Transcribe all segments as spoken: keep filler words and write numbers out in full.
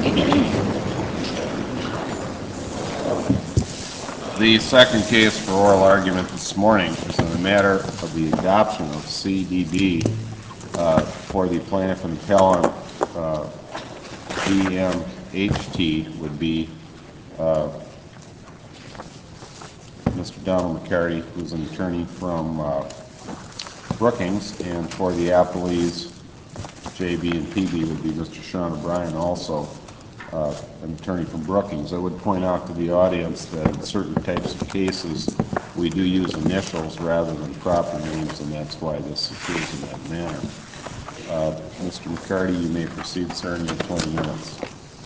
The second case for oral argument this morning is on the matter of the adoption of C D B uh, for the plaintiff and appellant. uh, D M H T would be uh, Mister Donald McCarty, who's an attorney from uh, Brookings, and for the appellees J B and P B would be Mister Sean O'Brien, also uh, an attorney from Brookings. I would point out to the audience that in certain types of cases we do use initials rather than proper names, and that's why this appears in that manner. Uh, Mister McCarty, you may proceed, sir, in your twenty minutes.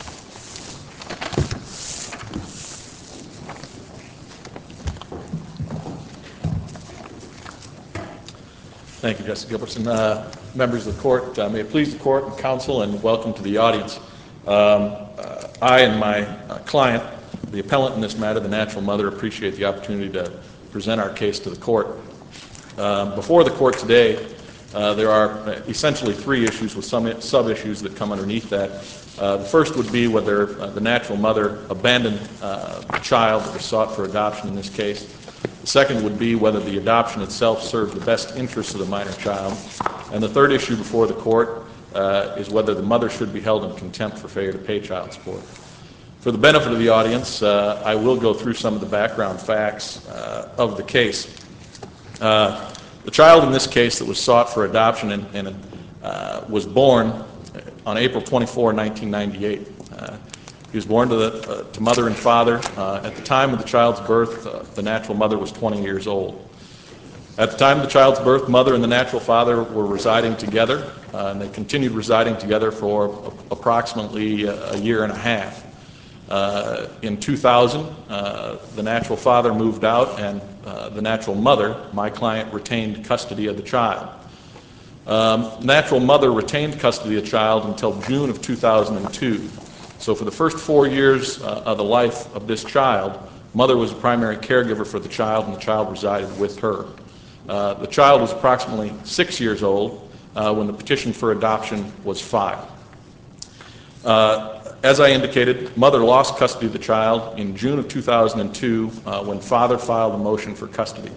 Thank you, Justice Gilbertson. Uh, members of the court, uh, may it please the court and counsel, and welcome to the audience. Um, uh, I and my uh, client, the appellant in this matter, the natural mother, appreciate the opportunity to present our case to the court. Uh, before the court today, uh, there are essentially three issues with some sub-issues that come underneath that. Uh, the first would be whether uh, the natural mother abandoned uh, the child that was sought for adoption in this case. The second would be whether the adoption itself served the best interests of the minor child. And the third issue before the court uh, is whether the mother should be held in contempt for failure to pay child support. For the benefit of the audience, uh, I will go through some of the background facts uh, of the case. Uh, the child in this case that was sought for adoption and, and uh, was born on April twenty-fourth, nineteen ninety-eight. Uh, He was born to, the, uh, to mother and father. Uh, at the time of the child's birth, uh, the natural mother was twenty years old. At the time of the child's birth, mother and the natural father were residing together, uh, and they continued residing together for a, approximately a, a year and a half. Uh, in two thousand, uh, the natural father moved out, and uh, the natural mother, my client, retained custody of the child. Um, natural mother retained custody of the child until June of two thousand two. So for the first four years uh, of the life of this child, mother was a primary caregiver for the child, and the child resided with her. Uh, the child was approximately six years old uh, when the petition for adoption was filed. Uh, as I indicated, mother lost custody of the child in June of two thousand two uh, when father filed a motion for custody.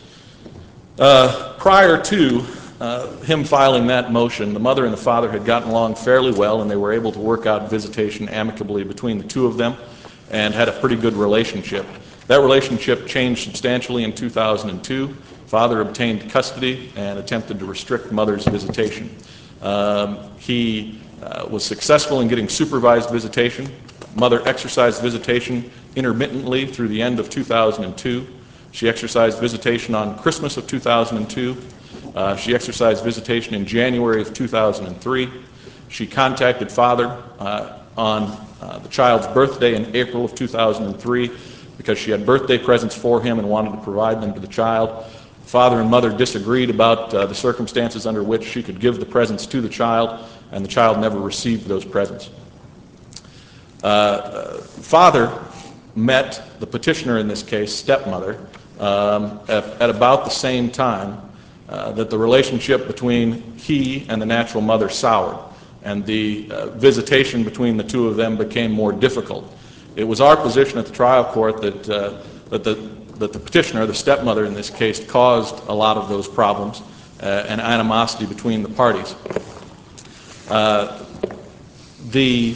Uh, prior to Uh, him filing that motion, the mother and the father had gotten along fairly well, and they were able to work out visitation amicably between the two of them and had a pretty good relationship. That relationship changed substantially in two thousand two. Father obtained custody and attempted to restrict mother's visitation. Um, he uh, was successful in getting supervised visitation. Mother exercised visitation intermittently through the end of two thousand two. She exercised visitation on Christmas of two thousand two. Uh, she exercised visitation in January of two thousand three. She contacted father uh, on uh, the child's birthday in April of two thousand three because she had birthday presents for him and wanted to provide them to the child. Father and mother disagreed about uh, the circumstances under which she could give the presents to the child, and the child never received those presents. Uh, father met the petitioner in this case, stepmother, um, at, at about the same time Uh, that the relationship between he and the natural mother soured, and the uh, visitation between the two of them became more difficult. It was our position at the trial court that, uh, that, the, that the petitioner, the stepmother in this case, caused a lot of those problems uh, and animosity between the parties. Uh, the,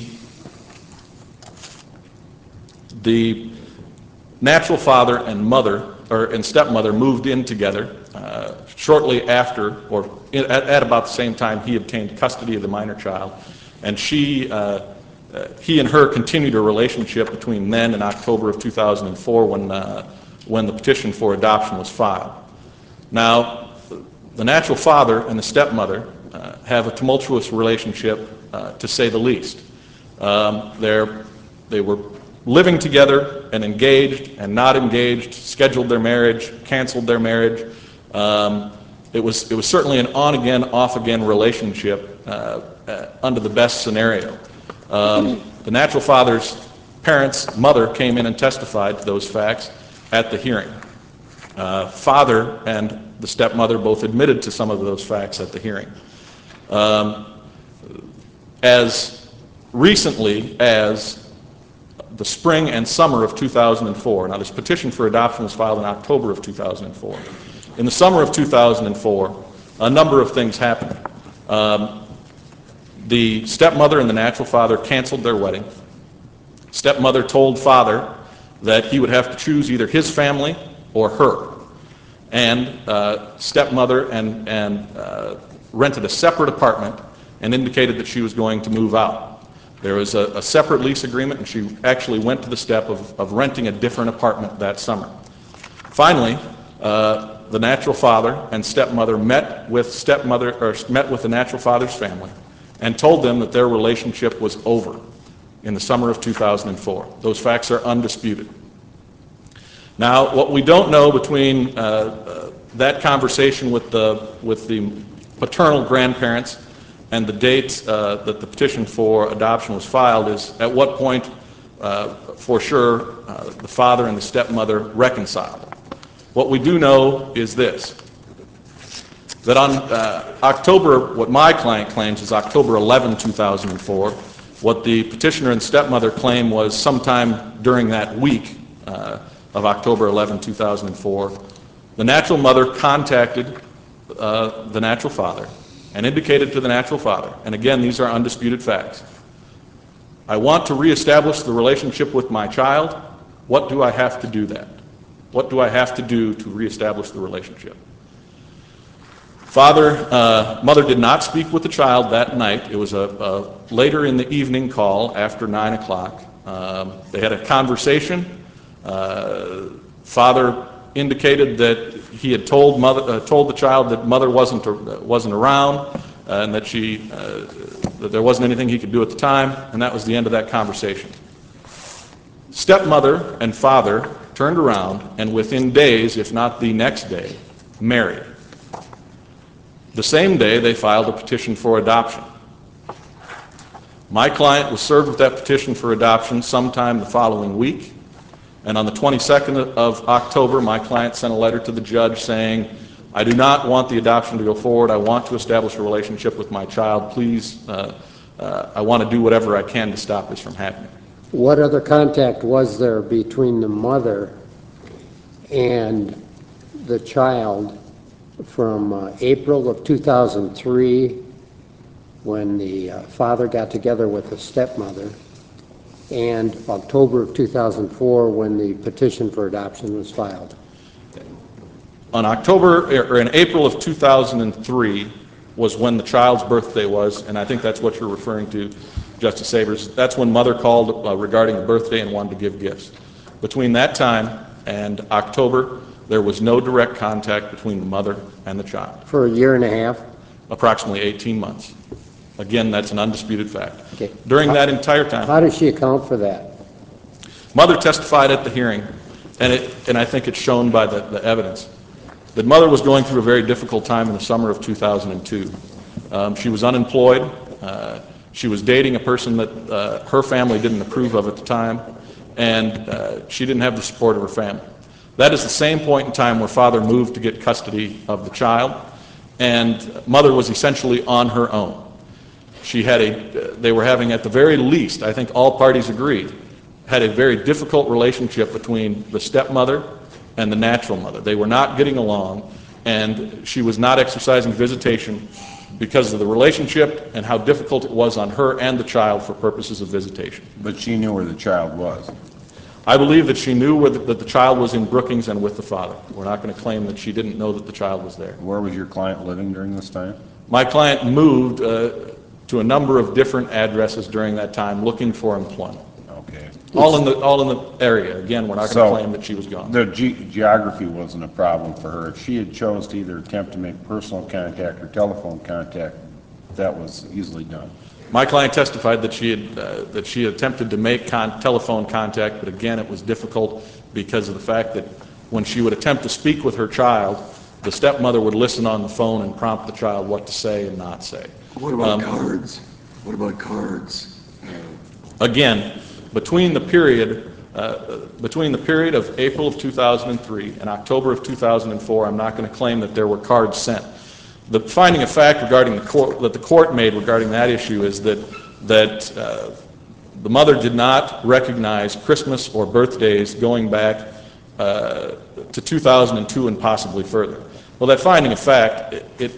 the natural father and mother, or and stepmother, moved in together Uh, shortly after, or in, at, at about the same time, he obtained custody of the minor child, and she, uh, uh, he and her continued a relationship between then and October of two thousand four, when uh, when the petition for adoption was filed. Now, the natural father and the stepmother uh, have a tumultuous relationship, uh, to say the least. Um, they're they were living together and engaged and not engaged, scheduled their marriage, canceled their marriage. Um, it was it was certainly an on-again, off-again relationship uh, uh, under the best scenario. Um, the natural father's parents, mother, came in and testified to those facts at the hearing. Uh, father and the stepmother both admitted to some of those facts at the hearing. Um, as recently as the spring and summer of two thousand four. Now, this petition for adoption was filed in October of two thousand four. In the summer of two thousand four, a number of things happened. Um, the stepmother and the natural father canceled their wedding. Stepmother told father that he would have to choose either his family or her. And uh, stepmother and, and uh, rented a separate apartment and indicated that she was going to move out. There was a, a separate lease agreement, and she actually went to the step of, of renting a different apartment that summer. Finally, uh, the natural father and stepmother met with stepmother or met with the natural father's family and told them that their relationship was over in the summer of two thousand four. Those facts are undisputed. Now, what we don't know between uh, uh, that conversation with the with the paternal grandparents and the date uh, that the petition for adoption was filed is at what point, uh, for sure, uh, the father and the stepmother reconciled. What we do know is this, that on uh, October, what my client claims is October eleventh, two thousand four, what the petitioner and stepmother claim was sometime during that week uh, of October eleventh, two thousand four, the natural mother contacted uh, the natural father and indicated to the natural father, and again, these are undisputed facts, I want to reestablish the relationship with my child. What do I have to do that? What do I have to do to reestablish the relationship? Father, uh, mother did not speak with the child that night. It was a, a later in the evening call after nine o'clock. Um, they had a conversation. Uh, father indicated that he had told mother, uh, told the child that mother wasn't uh, wasn't around, uh, and that she uh, that there wasn't anything he could do at the time, and that was the end of that conversation. Stepmother and father turned around, and within days, if not the next day, married. The same day, they filed a petition for adoption. My client was served with that petition for adoption sometime the following week. And on the twenty-second of October, my client sent a letter to the judge saying, I do not want the adoption to go forward. I want to establish a relationship with my child. Please, uh, uh, I want to do whatever I can to stop this from happening. What other contact was there between the mother and the child from uh, April of two thousand three, when the uh, father got together with the stepmother, and October of two thousand four, when the petition for adoption was filed? On October, or in April of two thousand three was when the child's birthday was, and I think that's what you're referring to, Justice Savers. That's when mother called uh, regarding the birthday and wanted to give gifts. Between that time and October, there was no direct contact between the mother and the child. For a year and a half? Approximately eighteen months. Again, that's an undisputed fact. Okay. During how, that entire time, how does she account for that? Mother testified at the hearing, and it and I think it's shown by the, the evidence, that mother was going through a very difficult time in the summer of two thousand two. Um, she was unemployed. Uh, she was dating a person that uh, her family didn't approve of at the time, and uh, she didn't have the support of her family. That is the same point in time where father moved to get custody of the child, and mother was essentially on her own. She had a, they were having, at the very least, I think all parties agreed, had a very difficult relationship between the stepmother and the natural mother. They were not getting along, and she was not exercising visitation because of the relationship and how difficult it was on her and the child for purposes of visitation. But she knew where the child was. I believe that she knew where the, that the child was in Brookings and with the father. We're not going to claim that she didn't know that the child was there. Where was your client living during this time? My client moved uh, to a number of different addresses during that time looking for employment. Okay. All in the all in the area. Again, we're not going to So, claim that she was gone. The ge- geography wasn't a problem for her. If she had chose to either attempt to make personal contact or telephone contact, that was easily done. My client testified that she had uh, that she attempted to make con- telephone contact, but again, it was difficult because of the fact that when she would attempt to speak with her child, the stepmother would listen on the phone and prompt the child what to say and not say. What about Um, cards? What about cards? Again, between the period uh, between the period of April of two thousand three and October of two thousand four, I'm not going to claim that there were cards sent. The finding of fact regarding the court that the court made regarding that issue is that that uh, the mother did not recognize Christmas or birthdays going back uh, to two thousand two and possibly further. Well, that finding of fact, it, it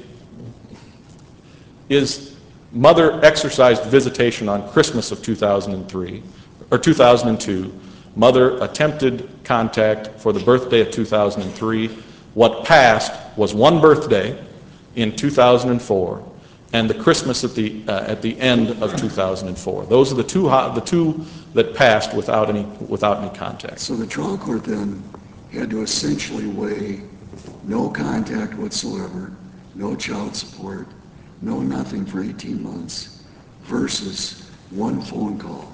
is mother exercised visitation on Christmas of two thousand three, or two thousand two. Mother attempted contact for the birthday of two thousand three. What passed was one birthday in two thousand four and the Christmas at the uh, at the end of two thousand four. Those are the two the two that passed without any without any contact. So the trial court then had to essentially weigh no contact whatsoever, no child support, no nothing for eighteen months, versus one phone call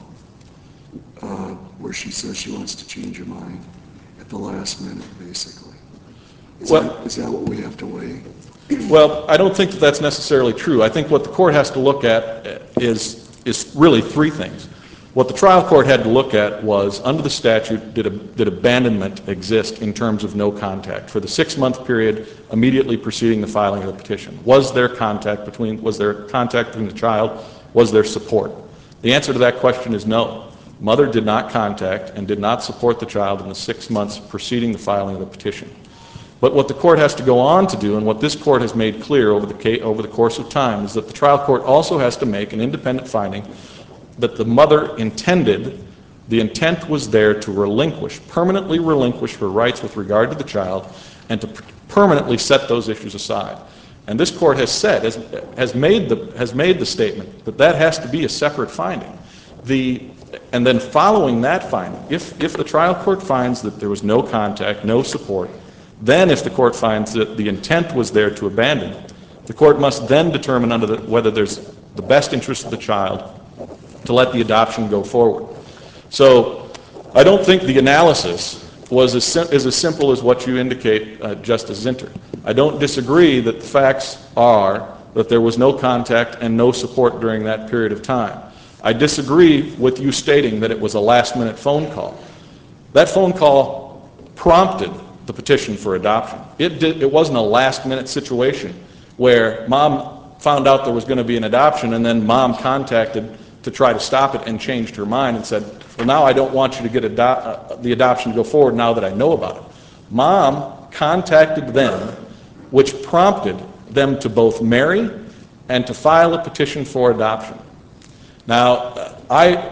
uh, where she says she wants to change her mind at the last minute, basically. Is, Well- that, is that what we have to weigh? Well, I don't think that that's necessarily true. I think what the court has to look at is is really three things. What the trial court had to look at was, under the statute, did, a, did abandonment exist in terms of no contact for the six-month period immediately preceding the filing of the petition? Was there contact between, was there contact between the child? Was there support? The answer to that question is no. Mother did not contact and did not support the child in the six months preceding the filing of the petition. But what the court has to go on to do, and what this court has made clear over the, ca- over the course of time, is that the trial court also has to make an independent finding that the mother intended, the intent was there to relinquish, permanently relinquish her rights with regard to the child, and to p- permanently set those issues aside. And this court has said, has, has, made the, has made the statement that that has to be a separate finding. The, and then following that finding, if, if the trial court finds that there was no contact, no support, then if the court finds that the intent was there to abandon, the court must then determine under the, whether there's the best interest of the child to let the adoption go forward. So I don't think the analysis was as, sim- is as simple as what you indicate, uh, Justice Zinter. I don't disagree that the facts are that there was no contact and no support during that period of time. I disagree with you stating that it was a last-minute phone call. That phone call prompted the petition for adoption. It, did, it wasn't a last-minute situation where mom found out there was going to be an adoption and then mom contacted to try to stop it and changed her mind and said, well, now I don't want you to get ado- uh, the adoption to go forward now that I know about it. Mom contacted them, which prompted them to both marry and to file a petition for adoption. Now, uh, I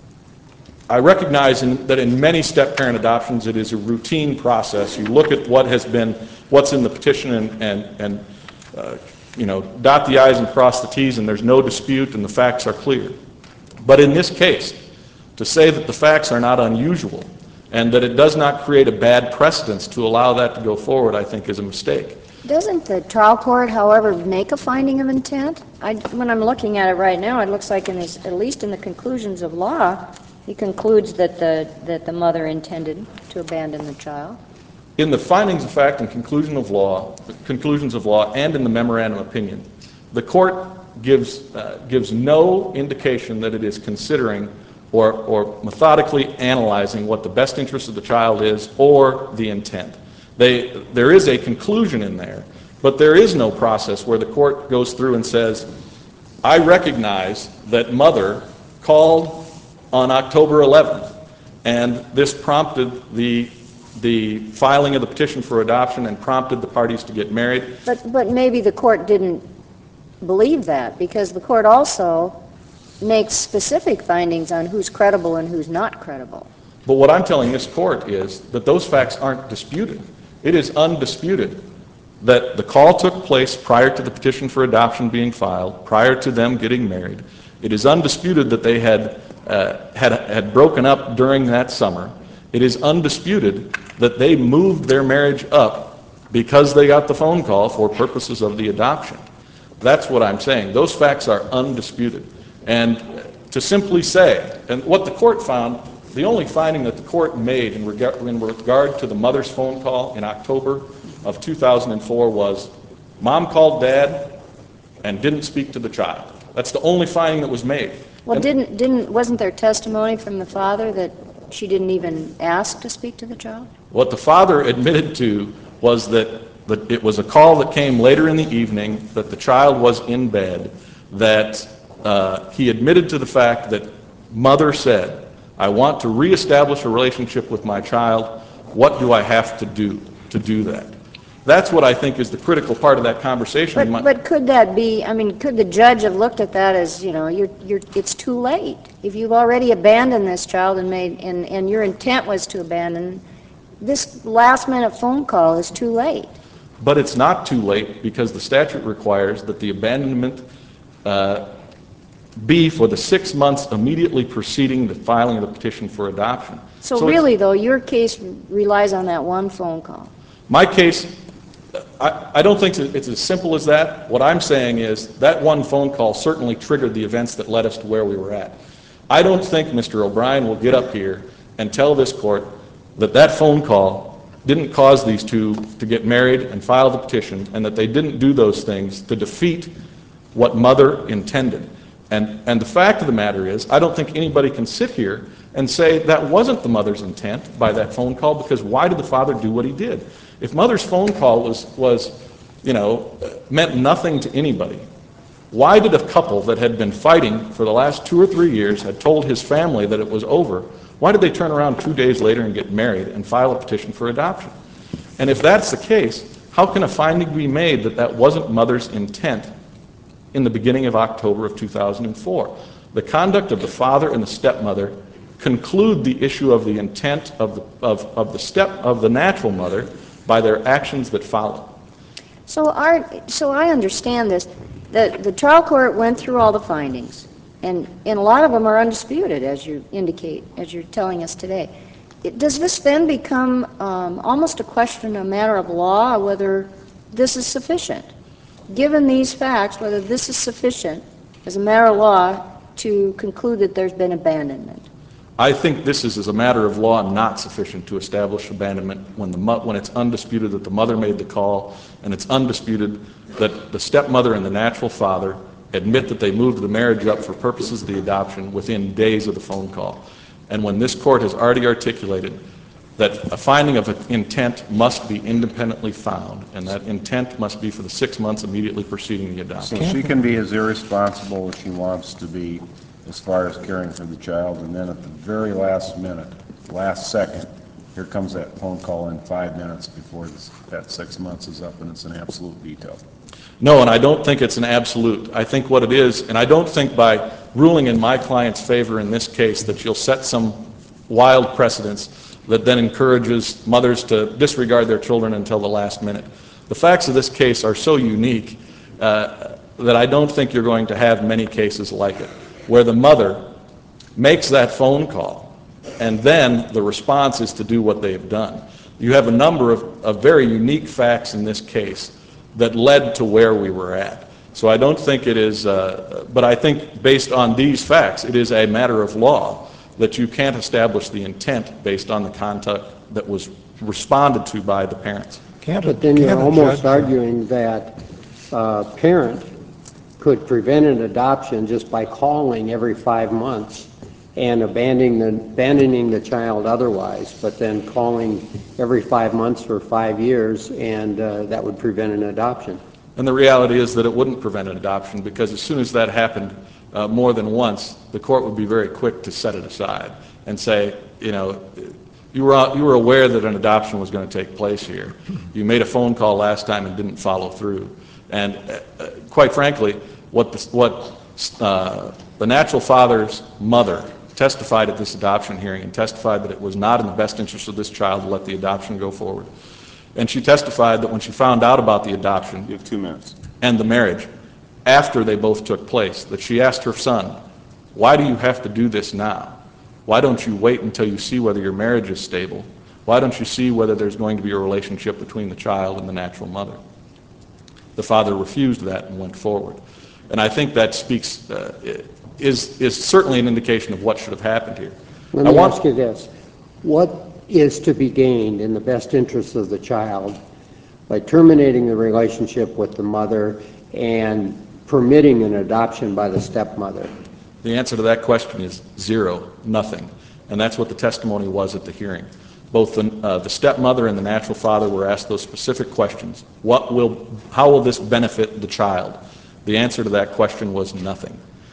I recognize in, that in many step-parent adoptions it is a routine process. You look at what has been, what's in the petition and, and, and uh, you know, dot the I's and cross the T's, and there's no dispute and the facts are clear. But in this case, to say that the facts are not unusual and that it does not create a bad precedence to allow that to go forward, I think is a mistake. Doesn't the trial court, however, make a finding of intent? I, when I'm looking at it right now, it looks like in his, at least in the conclusions of law, he concludes that the, that the mother intended to abandon the child. In the findings of fact and conclusion of law, conclusions of law, and in the memorandum opinion, the court gives uh, gives no indication that it is considering or or methodically analyzing what the best interest of the child is or the intent. They there is a conclusion in there, but there is no process where the court goes through and says, I recognize that mother called on October eleventh, and this prompted the the filing of the petition for adoption and prompted the parties to get married. But, but maybe the court didn't believe that, because the court also makes specific findings on who's credible and who's not credible. But what I'm telling this court is that those facts aren't disputed. It is undisputed that the call took place prior to the petition for adoption being filed, prior to them getting married. It is undisputed that they had uh, had had broken up during that summer. It is undisputed that they moved their marriage up because they got the phone call for purposes of the adoption. That's what I'm saying. Those facts are undisputed. And to simply say, and what the court found, the only finding that the court made in regard, in regard to the mother's phone call in October of two thousand four was, mom called dad and didn't speak to the child. That's the only finding that was made. Well, And didn't, didn't, wasn't there testimony from the father that she didn't even ask to speak to the child? what the father admitted to was that, that it was a call that came later in the evening, that the child was in bed, that uh, he admitted to the fact that mother said, I want to reestablish a relationship with my child. What do I have to do to do that? That's what I think is the critical part of that conversation. But, but could that be, I mean, could the judge have looked at that as, you know, you're, you're, it's too late? If you've already abandoned this child and made, and, and your intent was to abandon, this last minute phone call is too late. But it's not too late because the statute requires that the abandonment uh, be for the six months immediately preceding the filing of the petition for adoption. So, So really, though, your case relies on that one phone call. My case, I, I don't think it's as simple as that. What I'm saying is that one phone call certainly triggered the events that led us to where we were at. I don't think Mister O'Brien will get up here and tell this court that that phone call didn't cause these two to get married and file the petition, and that they didn't do those things to defeat what mother intended. And, and the fact of the matter is, I don't think anybody can sit here and say that wasn't the mother's intent by that phone call, because why did the father do what he did? If mother's phone call was, was, you know, meant nothing to anybody, why did a couple that had been fighting for the last two or three years, had told his family that it was over, why did they turn around two days later and get married and file a petition for adoption? And if that's the case, how can a finding be made that that wasn't mother's intent in the beginning of October of two thousand four? The conduct of the father and the stepmother conclude the issue of the intent of the, of, of the step of the natural mother by their actions that follow. So, our, so I understand this. The, the trial court went through all the findings, and, and a lot of them are undisputed, as you indicate, as you're telling us today. It, does this then become um, almost a question, a matter of law, whether this is sufficient? Given these facts, whether this is sufficient as a matter of law to conclude that there's been abandonment? I think this is, as a matter of law, not sufficient to establish abandonment when, the, when it's undisputed that the mother made the call, and it's undisputed that the stepmother and the natural father admit that they moved the marriage up for purposes of the adoption within days of the phone call. And when this court has already articulated that a finding of intent must be independently found, and that intent must be for the six months immediately preceding the adoption. So she can be as irresponsible as she wants to be as far as caring for the child, and then at the very last minute, last second, here comes that phone call in five minutes before this, that six months is up, and it's an absolute veto. No, and I don't think it's an absolute. I think what it is, and I don't think by ruling in my client's favor in this case that you'll set some wild precedents that then encourages mothers to disregard their children until the last minute. The facts of this case are so unique uh, that I don't think you're going to have many cases like it, where the mother makes that phone call, and then the response is to do what they've done. You have a number of, of very unique facts in this case that led to where we were at. So I don't think it is, uh, but I think based on these facts, it is a matter of law that you can't establish the intent based on the conduct that was responded to by the parents. Can't but then you're almost arguing that a parent could prevent an adoption just by calling every five months and abandoning the, abandoning the child otherwise, but then calling every five months for five years, and uh, that would prevent an adoption. And the reality is that it wouldn't prevent an adoption, because as soon as that happened uh, more than once, the court would be very quick to set it aside and say, you know, you were, you were aware that an adoption was going to take place here. You made a phone call last time and didn't follow through. And uh, quite frankly, what, the, what uh, the natural father's mother testified at this adoption hearing, and testified that it was not in the best interest of this child to let the adoption go forward. And she testified that when she found out about the adoption, You have two minutes. and the marriage, after they both took place, that she asked her son, why do you have to do this now? Why don't you wait until you see whether your marriage is stable? Why don't you see whether there's going to be a relationship between the child and the natural mother? The father refused that and went forward. And I think that speaks, uh, is, is certainly an indication of what should have happened here. Let I me want- ask you this. What is to be gained in the best interest of the child by terminating the relationship with the mother and permitting an adoption by the stepmother? The answer to that question is zero, nothing. And that's what the testimony was at the hearing. Both the, uh, the stepmother and the natural father were asked those specific questions. What will, how will this benefit the child? The answer to that question was nothing.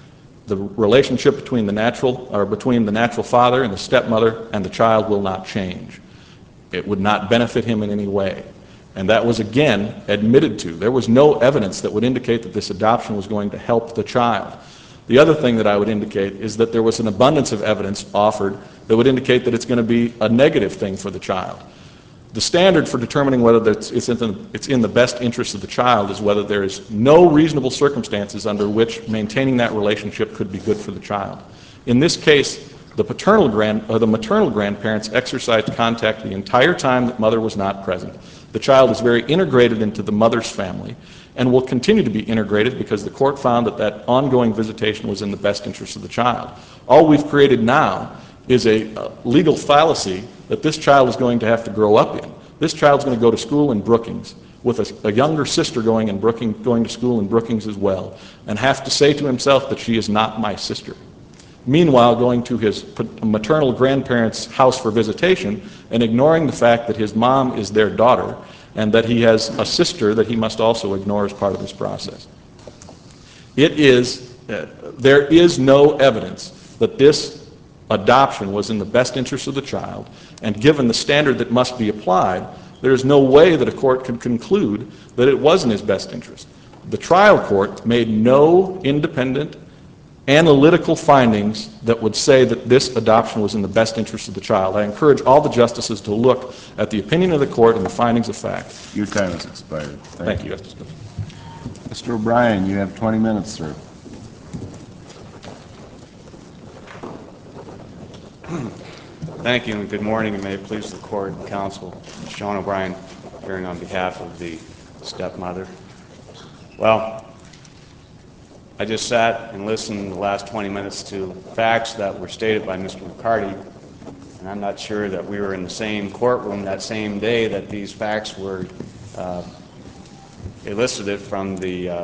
the relationship between the natural, or between the natural father and the stepmother and the child will not change. It would not benefit him in any way. And that was again admitted to. There was no evidence that would indicate that this adoption was going to help the child. The other thing that I would indicate is that there was an abundance of evidence offered that would indicate that it's going to be a negative thing for the child. The standard for determining whether it's, it's, in the, it's in the best interest of the child is whether there is no reasonable circumstances under which maintaining that relationship could be good for the child. In this case, the paternal grand, or the maternal grandparents exercised contact the entire time that mother was not present. The child is very integrated into the mother's family and will continue to be integrated because the court found that that ongoing visitation was in the best interest of the child. All we've created now is a uh, legal fallacy that this child is going to have to grow up in. This child's going to go to school in Brookings with a, a younger sister going, in Brookings, going to school in Brookings as well, and have to say to himself that she is not my sister. Meanwhile, going to his maternal grandparents' house for visitation and ignoring the fact that his mom is their daughter and that he has a sister that he must also ignore as part of this process. It is, uh, there is no evidence that this adoption was in the best interest of the child, and given the standard that must be applied, there is no way that a court can conclude that it was in his best interest. The trial court made no independent analytical findings that would say that this adoption was in the best interest of the child. I encourage all the justices to look at the opinion of the court and the findings of fact. Your time has expired. Thank, Thank you, Justice. Mister O'Brien, you have twenty minutes, sir. Thank you, and good morning, and may it please the court and counsel. Sean O'Brien, appearing on behalf of the stepmother. Well, I just sat and listened the last twenty minutes to facts that were stated by Mister McCarty, and I'm not sure that we were in the same courtroom that same day that these facts were uh, elicited from the uh,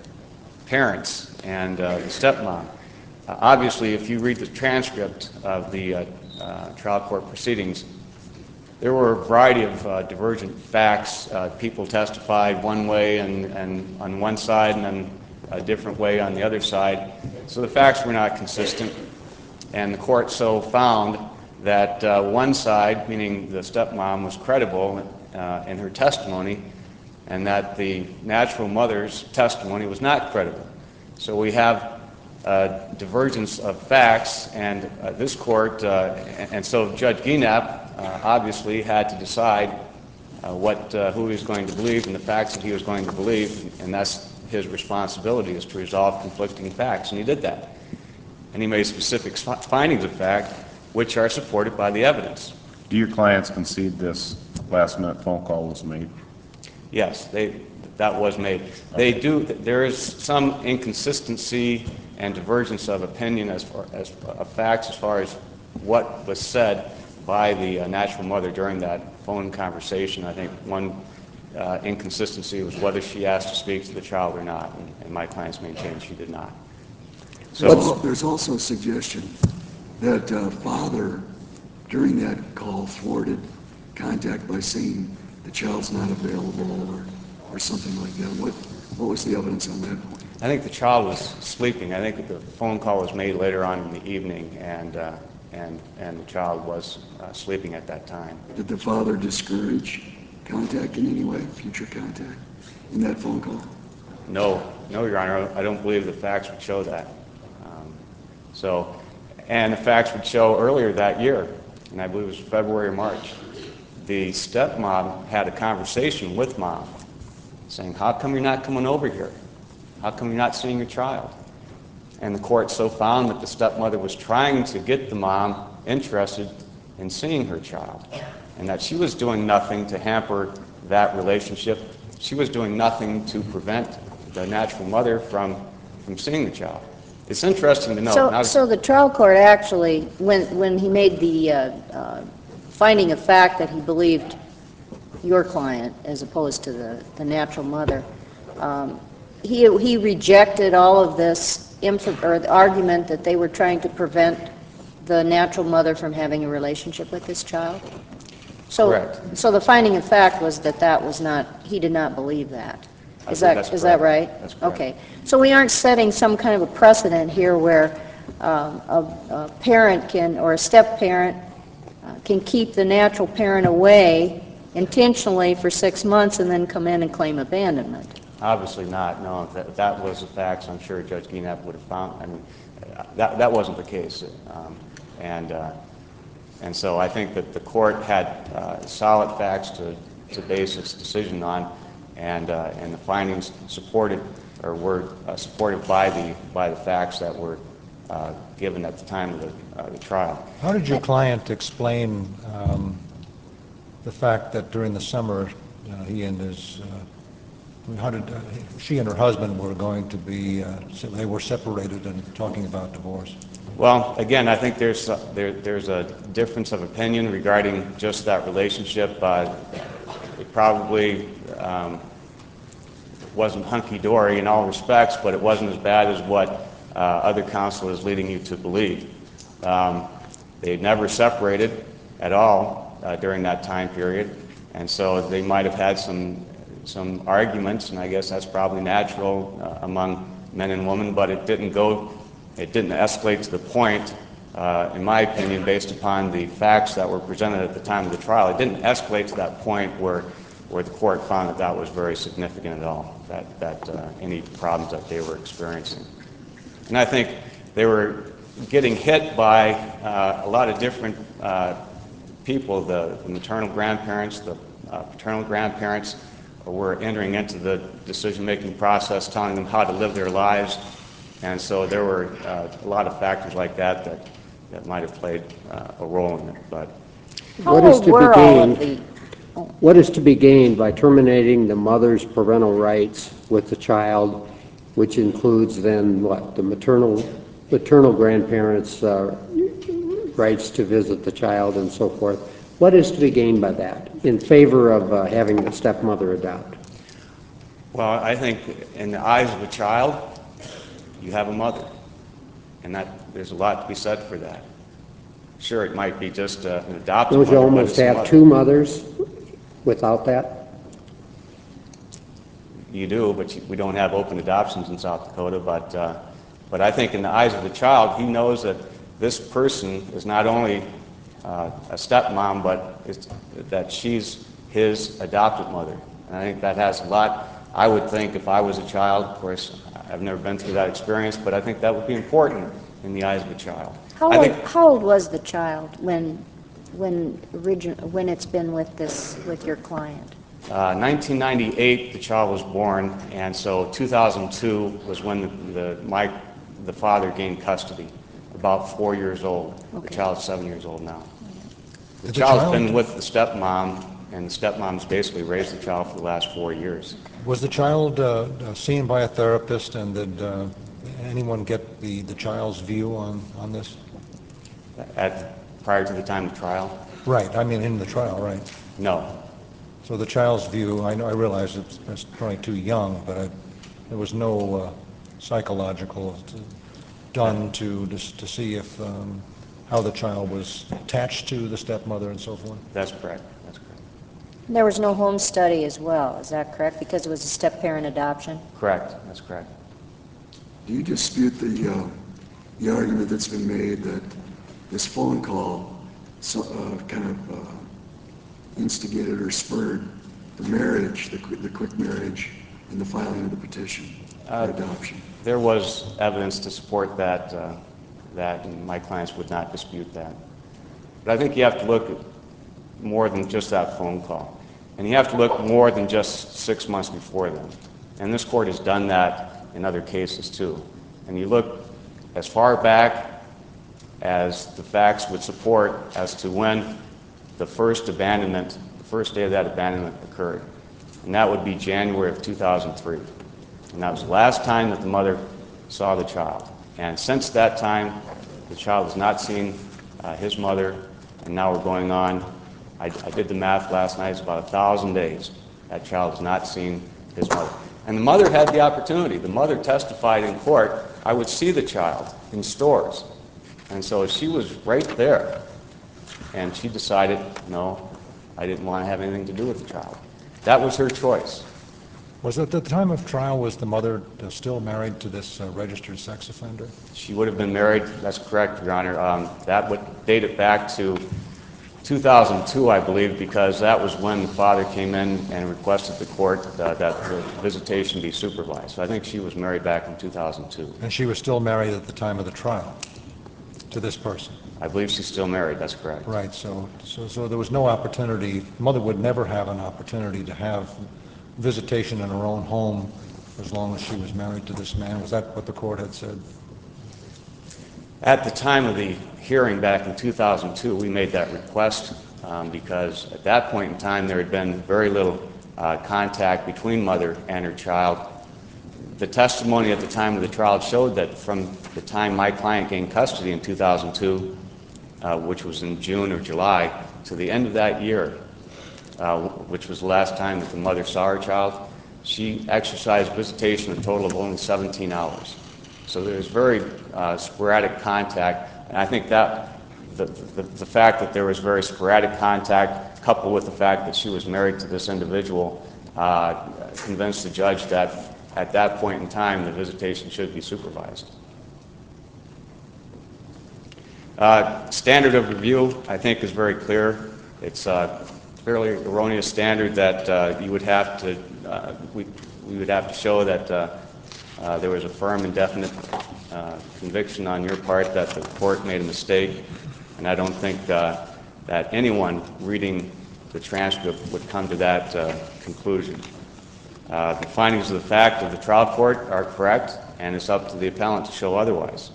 parents and uh, the stepmom. Uh, obviously, if you read the transcript of the uh, uh, trial court proceedings, there were a variety of uh, divergent facts. Uh, people testified one way and, and on one side, and then a different way on the other side. So the facts were not consistent, and the court so found that uh, one side, meaning the stepmom, was credible uh, in her testimony, and that the natural mother's testimony was not credible. So we have uh, divergence of facts, and uh, this court, uh, and, and so Judge Gienap uh, obviously had to decide uh, what, uh, who he was going to believe and the facts that he was going to believe, and that's his responsibility, is to resolve conflicting facts, and he did that. And he made specific findings of fact which are supported by the evidence. Do your clients concede this last-minute phone call was made? Yes, they, that was made. They do, there is some inconsistency and divergence of opinion as far as of facts as far as what was said by the uh, natural mother during that phone conversation. I think one Uh, inconsistency was whether she asked to speak to the child or not, and, and my clients maintained she did not. So There's al- There's also a suggestion that uh, father, during that call, thwarted contact by saying the child's not available or, or something like that. What, what was the evidence on that point? I think the child was sleeping. I think that the phone call was made later on in the evening, and uh, and and the child was uh, sleeping at that time. Did the father discourage contact in any way, future contact, in that phone call? No, no, Your Honor. I don't believe the facts would show that. Um, so, and the facts would show earlier that year, and I believe it was February or March, the stepmom had a conversation with mom, saying, "How come you're not coming over here? How come you're not seeing your child?" And the court so found that the stepmother was trying to get the mom interested in seeing her child, and that she was doing nothing to hamper that relationship. She was doing nothing to prevent the natural mother from, from seeing the child. It's interesting to know. So, now, so the trial court actually, when, when he made the uh, uh, finding of fact that he believed your client as opposed to the, the natural mother, um, he, he rejected all of this inf- or the argument that they were trying to prevent the natural mother from having a relationship with this child? So, Correct. So the finding of fact was that that was not, he did not believe that. I Is believe that, that's is that correct. right? That's correct. Okay. So we aren't setting some kind of a precedent here where um, a a parent can, or a step-parent uh, can keep the natural parent away intentionally for six months and then come in and claim abandonment? Obviously not, no. If that, if that was the facts, I'm sure Judge Guinness would have found, I mean, uh, that, that wasn't the case. Um, And, uh, and so I think that the court had uh, solid facts to, to base its decision on, and, uh, and the findings supported, or were uh, supported by the, by the facts that were uh, given at the time of the, uh, the trial. How did your client explain um, the fact that during the summer, uh, he and his, uh, how did, uh, she and her husband were going to be, uh, so they were separated and talking about divorce? Well, again, I think there's, uh, there, there's a difference of opinion regarding just that relationship. Uh, it probably um, wasn't hunky-dory in all respects, but it wasn't as bad as what uh, other counsel is leading you to believe. Um, they never separated at all uh, during that time period, and so they might have had some, some arguments, and I guess that's probably natural uh, among men and women, but it didn't go It didn't escalate to the point, uh, in my opinion, based upon the facts that were presented at the time of the trial. It didn't escalate to that point where, where the court found that that was very significant at all, that, that uh, any problems that they were experiencing. And I think they were getting hit by uh, a lot of different uh, people. The, the maternal grandparents, the uh, paternal grandparents were entering into the decision-making process, telling them how to live their lives. And so there were uh, a lot of factors like that that, that might have played uh, a role in it. But How What is old to be were all of gained? the, What is to be gained by terminating the mother's parental rights with the child, which includes then what, the maternal, maternal grandparents' uh, rights to visit the child and so forth? What is to be gained by that in favor of uh, having the stepmother adopt? well, I think in the eyes of a child, you have a mother, and that there's a lot to be said for that. Sure, it might be just uh, an adopted Don't you mother, but almost it's a have mother. two mothers without that? You do, but you, we don't have open adoptions in South Dakota. But uh, but I think in the eyes of the child, he knows that this person is not only uh, a stepmom, but it's, that she's his adopted mother. And I think that has a lot. I would think if I was a child, of course, I've never been through that experience, but I think that would be important in the eyes of a child. how I old, think how old was the child when, when origin, when it's been with this, with your client? uh, nineteen ninety-eight, the child was born, and so two thousand two was when the, the my the father gained custody. About four years old. The Okay. child's seven years old now. The Did the child's child- been with the stepmom, and the stepmom's basically raised the child for the last four years. Was the child uh, uh, seen by a therapist, and did uh, anyone get the, the child's view on, on this? At prior to the time of trial, Right, I mean, in the trial, right. no. So the child's view, I know, I realize it's, it's probably too young, but I, there was no uh, psychological t- done to, just to see if, um, how the child was attached to the stepmother and so forth? That's correct. That's correct. There was no home study as well, is that correct? Because it was a step-parent adoption? Correct. That's correct. Do you dispute the, uh, the argument that's been made that this phone call so, uh, kind of uh, instigated or spurred the marriage, the, qui- the quick marriage, and the filing of the petition for adoption? There was evidence to support that, uh, that, and my clients would not dispute that. But I think you have to look at more than just that phone call. And you have to look more than just six months before then. And this court has done that in other cases too. And you look as far back as the facts would support as to when the first abandonment, the first day of that abandonment occurred. And that would be January of two thousand three. And that was the last time that the mother saw the child. And since that time, the child has not seen uh, his mother, and now we're going on. I, I did the math last night, it's about a thousand days. That child has not seen his mother. And the mother had the opportunity. The mother testified in court, I would see the child in stores. And so she was right there. And she decided, no, I didn't want to have anything to do with the child. That was her choice. Was it at the time of trial, was the mother uh, still married to this uh, registered sex offender? She would have been married, that's correct, Your Honor. Um, that would date it back to two thousand two, I believe, because that was when the father came in and requested the court uh, that the visitation be supervised. So I think she was married back in two thousand two. And she was still married at the time of the trial to this person? I believe she's still married, that's correct. Right, so, so, so there was no opportunity, mother would never have an opportunity to have visitation in her own home as long as she was married to this man. Was that what the court had said? At the time of the hearing back in two thousand two, we made that request um, because at that point in time there had been very little uh, contact between mother and her child. The testimony at the time of the trial showed that from the time my client gained custody in two thousand two, uh, which was in June or July, to the end of that year, uh, which was the last time that the mother saw her child, she exercised visitation a total of only seventeen hours. So there's very uh, sporadic contact, and I think that the, the, the fact that there was very sporadic contact, coupled with the fact that she was married to this individual, uh, convinced the judge that at that point in time the visitation should be supervised. Uh, standard of review, I think, is very clear. It's a fairly erroneous standard that uh, you would have to, uh, we, we would have to show that uh, uh, there was a firm and definite uh, conviction on your part that the court made a mistake, and I don't think uh, that anyone reading the transcript would come to that uh, conclusion. Uh, the findings of the fact of the trial court are correct, and it's up to the appellant to show otherwise.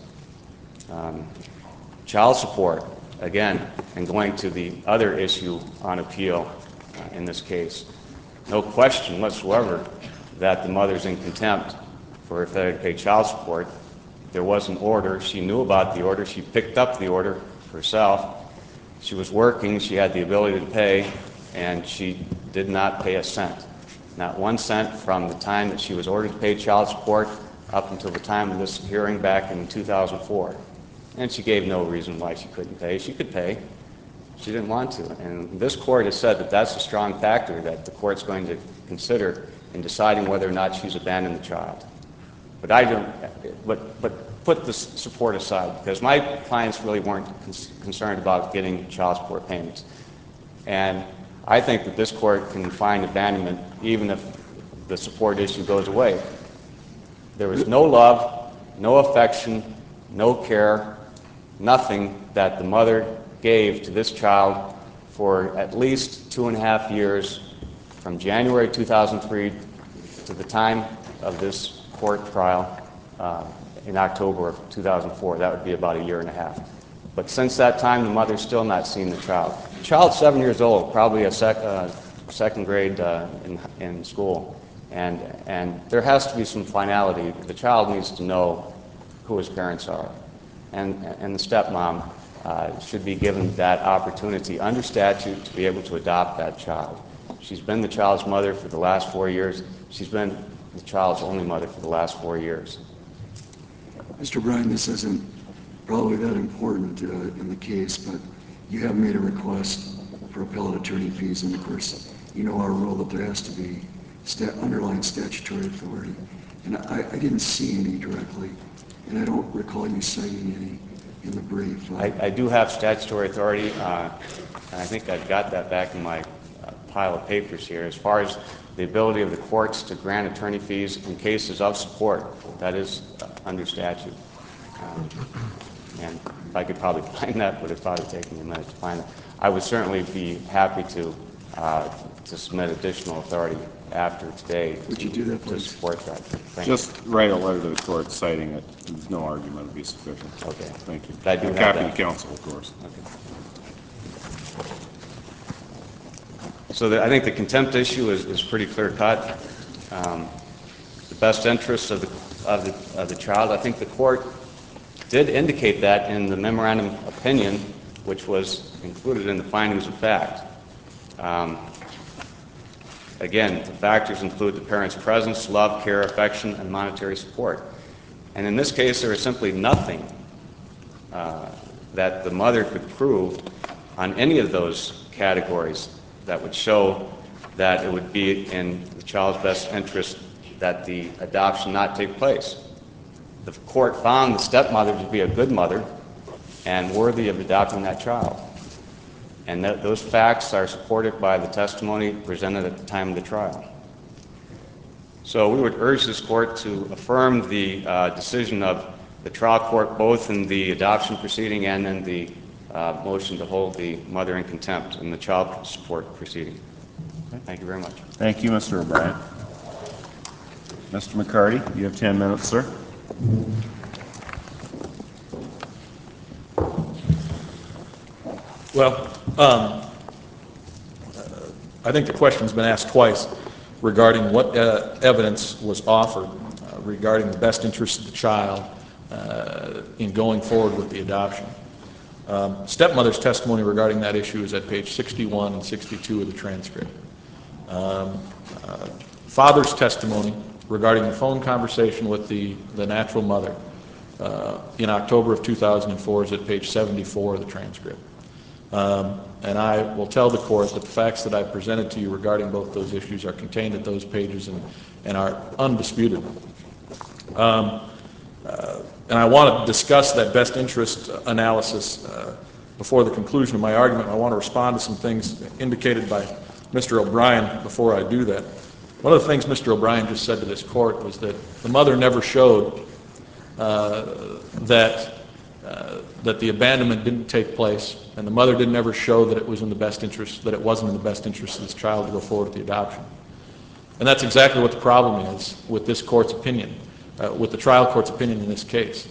Um, child support, again, and going to the other issue on appeal uh, in this case, no question whatsoever that the mother's in contempt for her failure to pay child support. There was an order. She knew about the order. She picked up the order herself. She was working. She had the ability to pay, and she did not pay a cent. Not one cent from the time that she was ordered to pay child support up until the time of this hearing back in two thousand four. And she gave no reason why she couldn't pay. She could pay. She didn't want to. And this court has said that that's a strong factor that the court's going to consider in deciding whether or not she's abandoned the child. But I don't, but, but put the support aside, because my clients really weren't cons- concerned about getting child support payments. And I think that this court can find abandonment even if the support issue goes away. There was no love, no affection, no care, nothing that the mother gave to this child for at least two and a half years, from January two thousand three to the time of this court trial uh, in October of two thousand four. That would be about a year and a half. But since that time, the mother's still not seen the child. The child's seven years old, probably a sec, uh, second grade uh, in, in school, and, and there has to be some finality. The child needs to know who his parents are, and, and the stepmom uh, should be given that opportunity under statute to be able to adopt that child. She's been the child's mother for the last four years. She's been the child's only mother for the last four years. Mister Bryan, this isn't probably that important uh, in the case, but you have made a request for appellate attorney fees, and of course, you know our rule that there has to be sta- underlying statutory authority. And I, I didn't see any directly, and I don't recall you citing any in the brief. Uh, I, I do have statutory authority, uh, and I think I've got that back in my uh, pile of papers here. As far as the ability of the courts to grant attorney fees in cases of support, that is uh, under statute. Um, and I could probably find that, but it probably taken me a minute to find it. I would certainly be happy to uh, to submit additional authority after today Would to, you do that, to please? support that. Thank you. Just write a letter to the court citing it. There's no argument would be sufficient. Okay. Thank you. I do A have copy that. to counsel, of course. So the, I think the contempt issue is, is pretty clear cut. Um, the best interests of the, of the of the child. I think the court did indicate that in the memorandum opinion, which was included in the findings of fact. Um, again, the factors include the parent's presence, love, care, affection, and monetary support. And in this case, there is simply nothing uh, that the mother could prove on any of those categories that would show that it would be in the child's best interest that the adoption not take place. The court found the stepmother to be a good mother and worthy of adopting that child. And that those facts are supported by the testimony presented at the time of the trial. So we would urge this court to affirm the uh, decision of the trial court, both in the adoption proceeding and in the uh, motion to hold the mother in contempt in the child support proceeding. Thank you very much. Thank you, Mister O'Brien. Mister McCarty, you have ten minutes, sir. Well, um, uh, I think the question's been asked twice regarding what uh, evidence was offered uh, regarding the best interest of the child uh, in going forward with the adoption. Um, stepmother's testimony regarding that issue is at page sixty-one and sixty-two of the transcript. Um, uh, father's testimony regarding the phone conversation with the, the natural mother uh, in October of two thousand four is at page seventy-four of the transcript. Um, and I will tell the court that the facts that I've presented to you regarding both those issues are contained at those pages and, and are undisputed. Um, uh, and I want to discuss that best interest analysis uh, before the conclusion of my argument. I want to respond to some things indicated by Mister O'Brien before I do that. One of the things Mister O'Brien just said to this court was that the mother never showed uh, that Uh, that the abandonment didn't take place, and the mother didn't ever show that it was in the best interest, that it wasn't in the best interest of this child to go forward with the adoption. And that's exactly what the problem is with this court's opinion, uh, with the trial court's opinion in this case.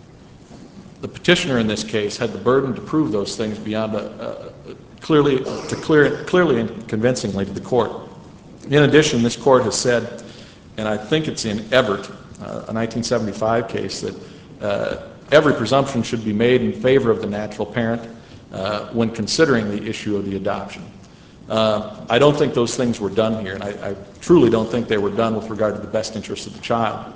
The petitioner in this case had the burden to prove those things beyond a, a, clearly, to clear, clearly and convincingly to the court. In addition, this court has said, and I think it's in Everett, uh, a nineteen seventy-five case, that uh, every presumption should be made in favor of the natural parent uh, when considering the issue of the adoption. Uh, I don't think those things were done here, and I, I truly don't think they were done with regard to the best interest of the child.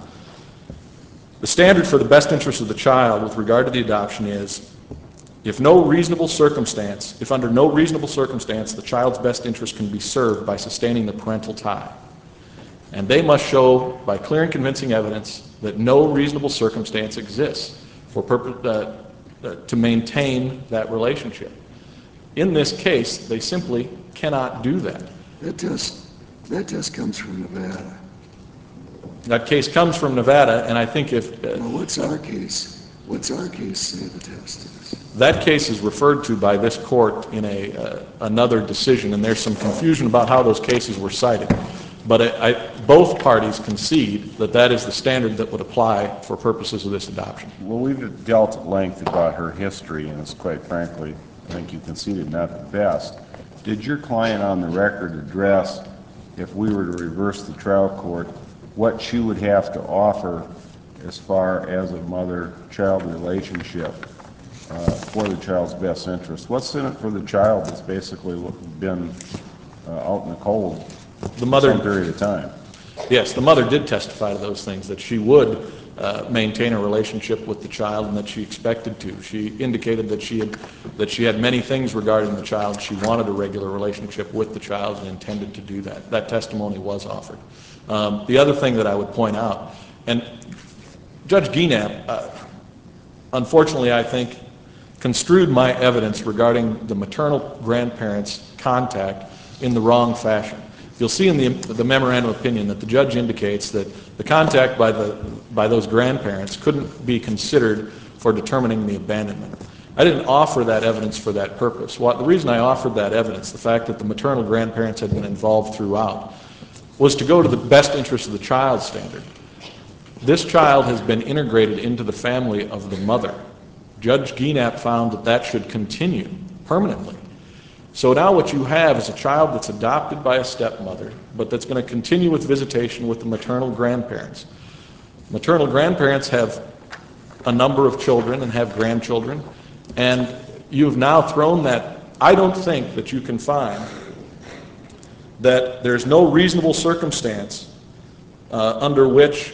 The standard for the best interest of the child with regard to the adoption is, if no reasonable circumstance, if under no reasonable circumstance the child's best interest can be served by sustaining the parental tie. And they must show by clear and convincing evidence that no reasonable circumstance exists for purpose, uh, uh, to maintain that relationship. In this case, they simply cannot do that. That test, that test comes from Nevada. That case comes from Nevada, and I think if... Uh, Well, what's our case? What's our case say the test is? that case is referred to by this court in a, uh, another decision, and there's some confusion about how those cases were cited. But I, I, both parties concede that that is the standard that would apply for purposes of this adoption. Well, we've dealt at length about her history, and it's quite frankly, I think you conceded not the best. Did your client on the record address, if we were to reverse the trial court, what she would have to offer as far as a mother-child relationship uh, for the child's best interest? What's in it for the child that's basically been uh, out in the cold The mother, some period of time? yes, the mother did testify to those things, that she would uh, maintain a relationship with the child and that she expected to. She indicated that she had that she had many things regarding the child. She wanted a regular relationship with the child and intended to do that. That testimony was offered. Um, the other thing that I would point out, and Judge Gienap, uh, unfortunately, I think, construed my evidence regarding the maternal grandparents' contact in the wrong fashion. You'll see in the, the memorandum of opinion that the judge indicates that the contact by, the, by those grandparents couldn't be considered for determining the abandonment. I didn't offer that evidence for that purpose. Well, the reason I offered that evidence, the fact that the maternal grandparents had been involved throughout, was to go to the best interest of the child standard. This child has been integrated into the family of the mother. Judge Gienap found that that should continue permanently. So now what you have is a child that's adopted by a stepmother, but that's going to continue with visitation with the maternal grandparents. Maternal grandparents have a number of children and have grandchildren, and you've now thrown that. I don't think that you can find that there's no reasonable circumstance uh, under which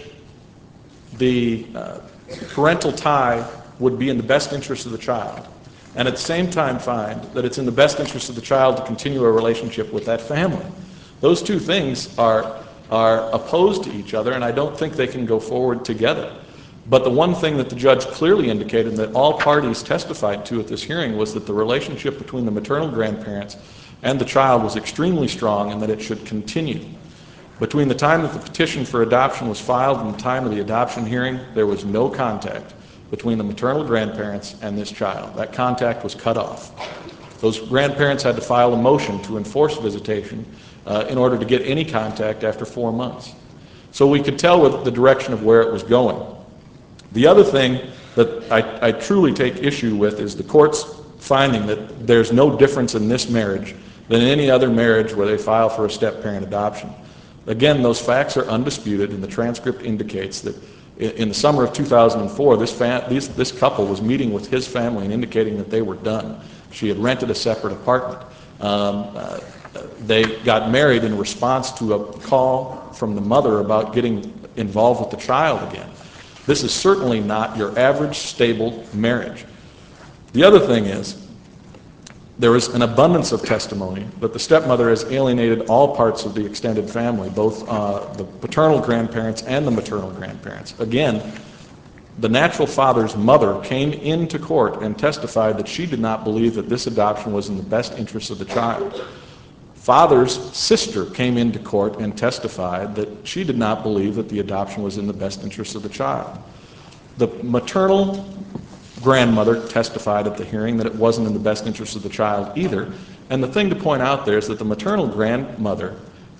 the uh, parental tie would be in the best interest of the child, and at the same time find that it's in the best interest of the child to continue a relationship with that family. Those two things are, are opposed to each other, and I don't think they can go forward together. But the one thing that the judge clearly indicated that all parties testified to at this hearing was that the relationship between the maternal grandparents and the child was extremely strong and that it should continue. Between the time that the petition for adoption was filed and the time of the adoption hearing, there was no contact between the maternal grandparents and this child. That contact was cut off. Those grandparents had to file a motion to enforce visitation uh, in order to get any contact after four months. So we could tell with the direction of where it was going. The other thing that I, I truly take issue with is the court's finding that there's no difference in this marriage than in any other marriage where they file for a step-parent adoption. Again, those facts are undisputed, and the transcript indicates that in the summer of two thousand four, this, fam this, this couple was meeting with his family and indicating that they were done. She had rented a separate apartment. Um, uh, they got married in response to a call from the mother about getting involved with the child again. This is certainly not your average stable marriage. The other thing is, there is an abundance of testimony that the stepmother has alienated all parts of the extended family, both uh, the paternal grandparents and the maternal grandparents. Again, the natural father's mother came into court and testified that she did not believe that this adoption was in the best interest of the child. Father's sister came into court and testified that she did not believe that the adoption was in the best interest of the child. The maternal grandmother testified at the hearing that it wasn't in the best interest of the child either. And the thing to point out there is that the maternal grandmother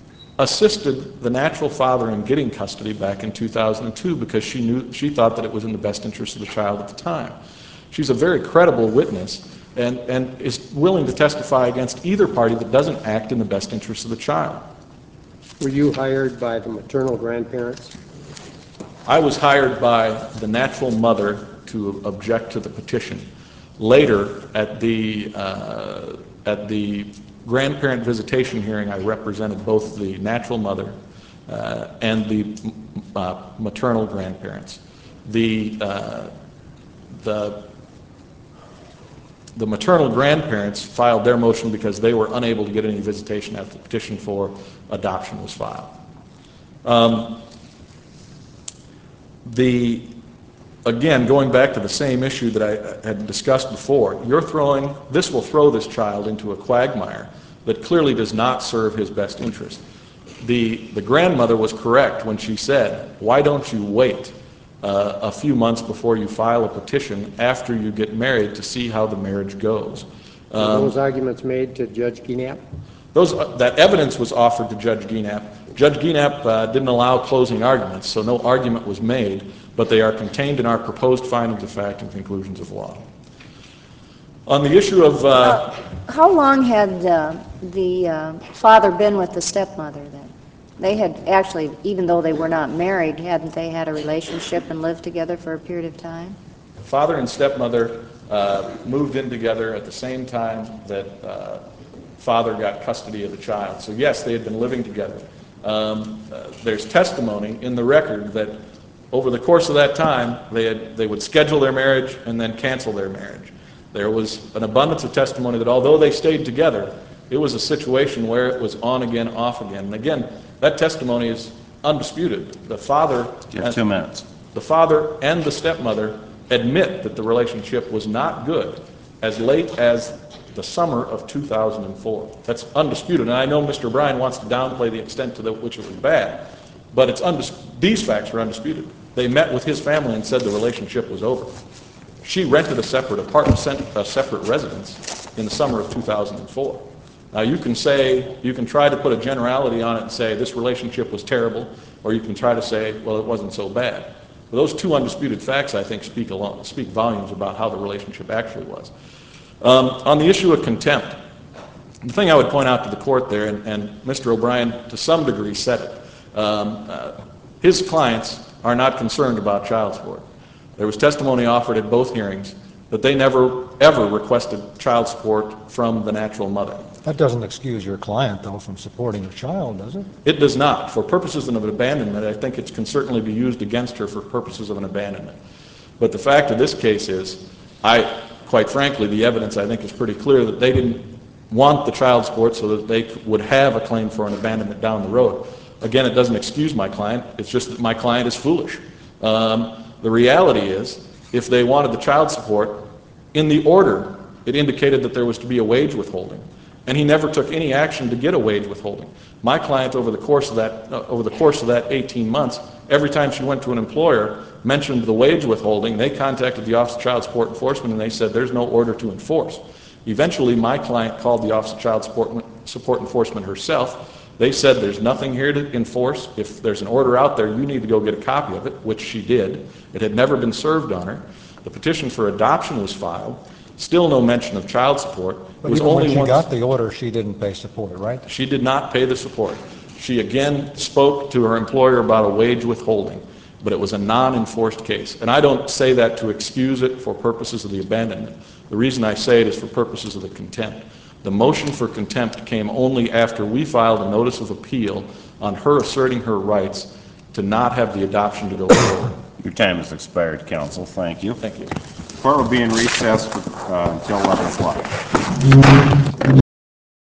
assisted the natural father in getting custody back in two thousand two because she knew she thought that it was in the best interest of the child at the time. She's a very credible witness and, and is willing to testify against either party that doesn't act in the best interest of the child. Were you hired by the maternal grandparents? I was hired by the natural mother to object to the petition. Later, at the, uh, at the grandparent visitation hearing, I represented both the natural mother uh, and the uh, maternal grandparents. The, uh, the, the maternal grandparents filed their motion because they were unable to get any visitation after the petition for adoption was filed. Um, the Again, going back to the same issue that I had discussed before, you're throwing, this will throw this child into a quagmire that clearly does not serve his best interest. The, the grandmother was correct when she said, why don't you wait uh, a few months before you file a petition after you get married to see how the marriage goes? Were Um, those arguments made to Judge Guinap? Those, uh, that evidence was offered to Judge Guinap. Judge Guinap uh, didn't allow closing arguments, so no argument was made, but they are contained in our proposed findings of fact and conclusions of law. On the issue of... Uh, Uh, How long had uh, the uh, father been with the stepmother then? They had actually, even though they were not married, hadn't they had a relationship and lived together for a period of time? father and stepmother uh, moved in together at the same time that uh, father got custody of the child. So yes, they had been living together. Um, uh, there's testimony in the record that over the course of that time, they, had, they would schedule their marriage and then cancel their marriage. There was an abundance of testimony that although they stayed together, it was a situation where it was on again, off again. And again, that testimony is undisputed. The father, You have two minutes. the father and the stepmother admit that the relationship was not good as late as the summer of two thousand four. That's undisputed. And I know Mister Bryan wants to downplay the extent to the, which it was bad, but it's undis- these facts are undisputed. They met with his family and said the relationship was over. She rented a separate apartment, a separate residence in the summer of two thousand four. Now you can say, you can try to put a generality on it and say this relationship was terrible, or you can try to say, well, it wasn't so bad. But those two undisputed facts, I think, speak alone, speak volumes about how the relationship actually was. Um, on the issue of contempt, the thing I would point out to the court there, and, and Mister O'Brien to some degree said it, um, uh, his clients are not concerned about child support. There was testimony offered at both hearings that they never, ever requested child support from the natural mother. That doesn't excuse your client, though, from supporting her child, does it? It does not. For purposes of an abandonment, I think it can certainly be used against her for purposes of an abandonment. But the fact of this case is, I, quite frankly, the evidence I think is pretty clear that they didn't want the child support so that they would have a claim for an abandonment down the road. Again, it doesn't excuse my client, it's just that my client is foolish. Um, the reality is, if they wanted the child support, in the order, it indicated that there was to be a wage withholding, and he never took any action to get a wage withholding. My client, over the course of that, uh, over the course of that eighteen months, every time she went to an employer, mentioned the wage withholding, they contacted the Office of Child Support Enforcement, and they said there's no order to enforce. Eventually, my client called the Office of Child Support, Support Enforcement herself. They said there's nothing here to enforce. If there's an order out there, you need to go get a copy of it, which she did. It had never been served on her. The petition for adoption was filed. Still no mention of child support. It But was even when only she once got the order, she didn't pay support, right? she did not pay the support. She again spoke to her employer about a wage withholding, but it was a non-enforced case. And I don't say that to excuse it for purposes of the abandonment. The reason I say it is for purposes of the contempt. The motion for contempt came only after we filed a notice of appeal on her asserting her rights to not have the adoption to go forward. Your time has expired, counsel. Thank you. Thank you. Court will be in recess for, uh, until eleven o'clock.